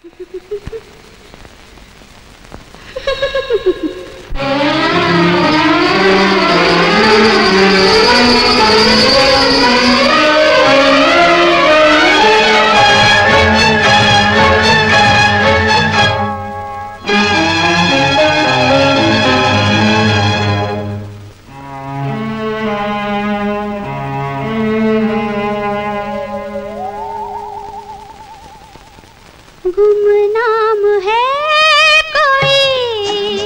गुमनाम है कोई,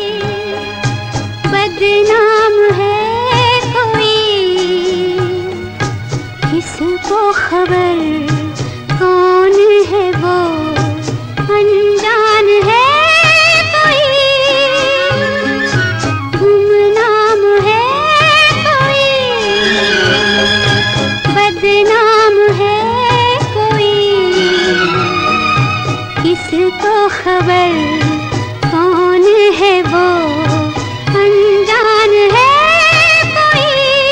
बदनाम है कोई, किसको खबर कौन है वो, अनजान है कोई। गुमनाम है कोई, बदनाम है कोई, किसको खबर कौन है वो, अनजान है कोई।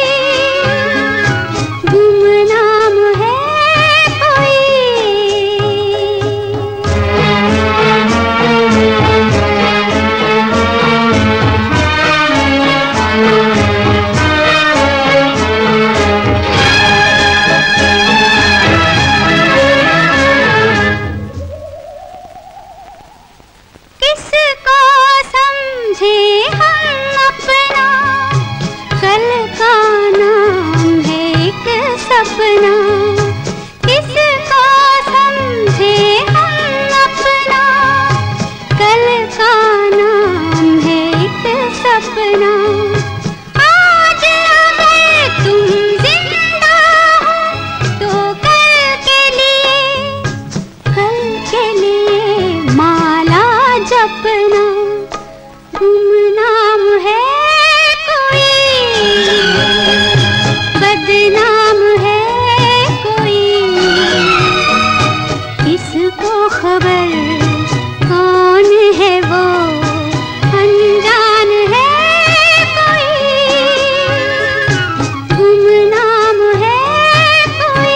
गुमनाम है कोई। किसको समझे हम अपना, कल का नाम है एक सपना। किसको समझे हम अपना, कल का नाम है एक सपना। आज अगर तुम जिंदा हो तो कल के लिए माला जपना। गुमनाम है कोई, बदनाम है कोई, किसको खबर कौन है वो, अनजान है कोई। गुमनाम है कोई।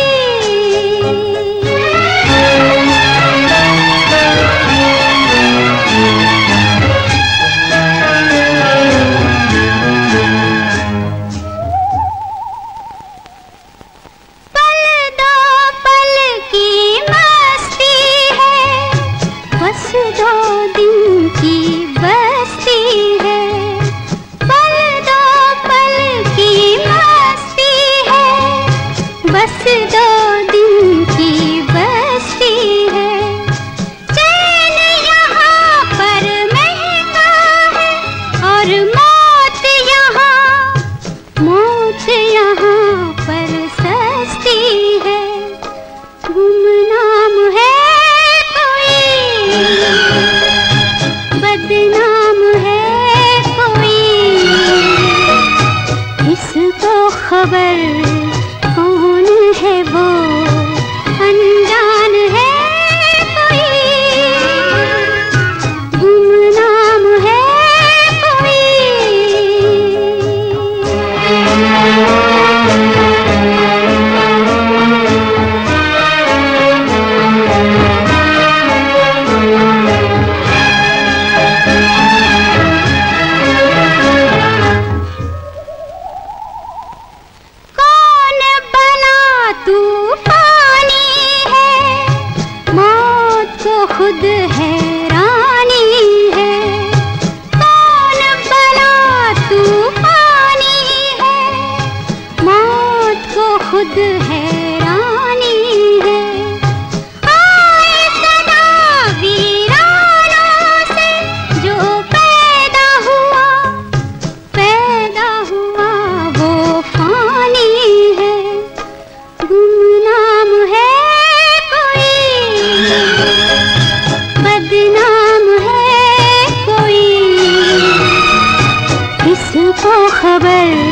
बस 2 दिन की बस्ती है, पल 2 पल की मस्ती है। बस 2 दिन की बस्ती है, चैन यहाँ पर महंगा है और मौत यहाँ पर सस्ती है। गुमनाम है कोई, बदनाम है कोई, किसको खबर कौन है वो, अनजान है कोई। गुमनाम है कोई। कौन बला तूफानी है, मौत को खुद हैरानी है। कौन बला तूफानी है, मौत को खुद हैरानी है। आए सदा वीरानों से जो पैदा हुआ वो फानी है। गुमनाम है कोई, बदनाम है कोई, किसको खबर